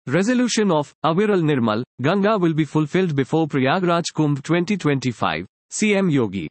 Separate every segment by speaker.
Speaker 1: Resolution of Aviral Nirmal Ganga will be fulfilled before Prayagraj Kumbh 2025, CM Yogi.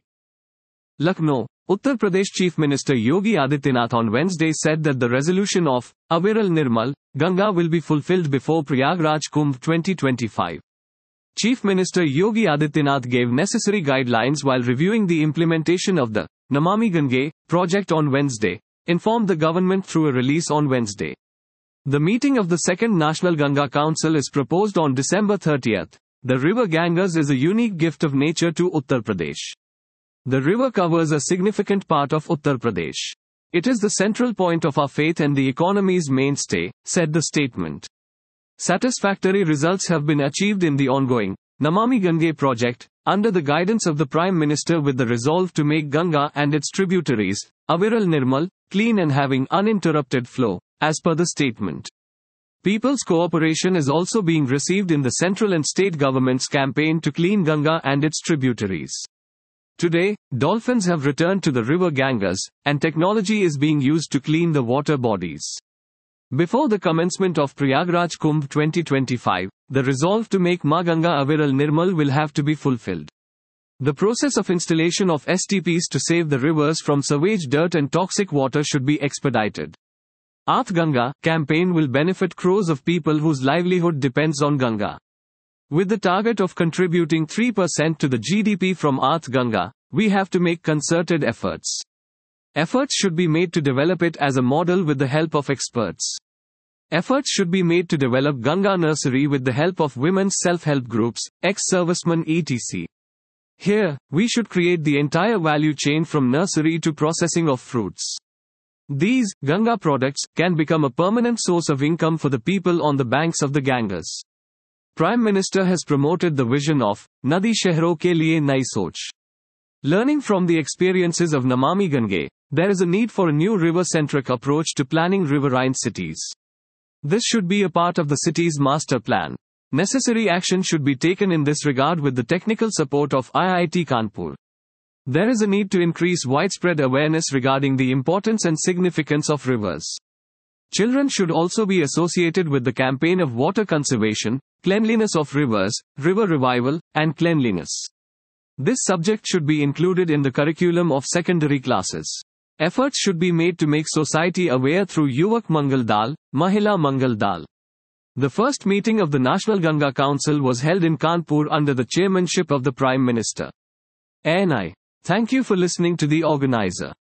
Speaker 1: Lucknow, Uttar Pradesh Chief Minister Yogi Adityanath on Wednesday said that the resolution of Aviral Nirmal Ganga will be fulfilled before Prayagraj Kumbh 2025. Chief Minister Yogi Adityanath gave necessary guidelines while reviewing the implementation of the Namami Gange project on Wednesday, informed the government through a release on Wednesday. The meeting of the Second National Ganga Council is proposed on December 30. The river Ganges is a unique gift of nature to Uttar Pradesh. The river covers a significant part of Uttar Pradesh. It is the central point of our faith and the economy's mainstay, said the statement. Satisfactory results have been achieved in the ongoing Namami Gange project, under the guidance of the Prime Minister, with the resolve to make Ganga and its tributaries, Aviral Nirmal, clean and having uninterrupted flow, as per the statement. People's cooperation is also being received in the central and state government's campaign to clean Ganga and its tributaries. Today, dolphins have returned to the river Ganges, and technology is being used to clean the water bodies. Before the commencement of Prayagraj Kumbh 2025, the resolve to make Ma Ganga Aviral Nirmal will have to be fulfilled. The process of installation of STPs to save the rivers from sewage dirt and toxic water should be expedited. Aath Ganga campaign will benefit crores of people whose livelihood depends on Ganga. With the target of contributing 3% to the GDP from Aath Ganga, we have to make concerted efforts. Efforts should be made to develop it as a model with the help of experts. Efforts should be made to develop Ganga Nursery with the help of women's self-help groups, ex-servicemen etc. Here, we should create the entire value chain from nursery to processing of fruits. These Ganga products can become a permanent source of income for the people on the banks of the Ganges. Prime Minister has promoted the vision of Nadi Shehron ke liye Nai Soch. Learning from the experiences of Namami Gange, there is a need for a new river-centric approach to planning riverine cities. This should be a part of the city's master plan. Necessary action should be taken in this regard with the technical support of IIT Kanpur. There is a need to increase widespread awareness regarding the importance and significance of rivers. Children should also be associated with the campaign of water conservation, cleanliness of rivers, river revival, and cleanliness. This subject should be included in the curriculum of secondary classes. Efforts should be made to make society aware through Yuvak Mangal Dal, Mahila Mangal Dal. The first meeting of the National Ganga Council was held in Kanpur under the chairmanship of the Prime Minister. ANI. Thank you for listening to the organizer.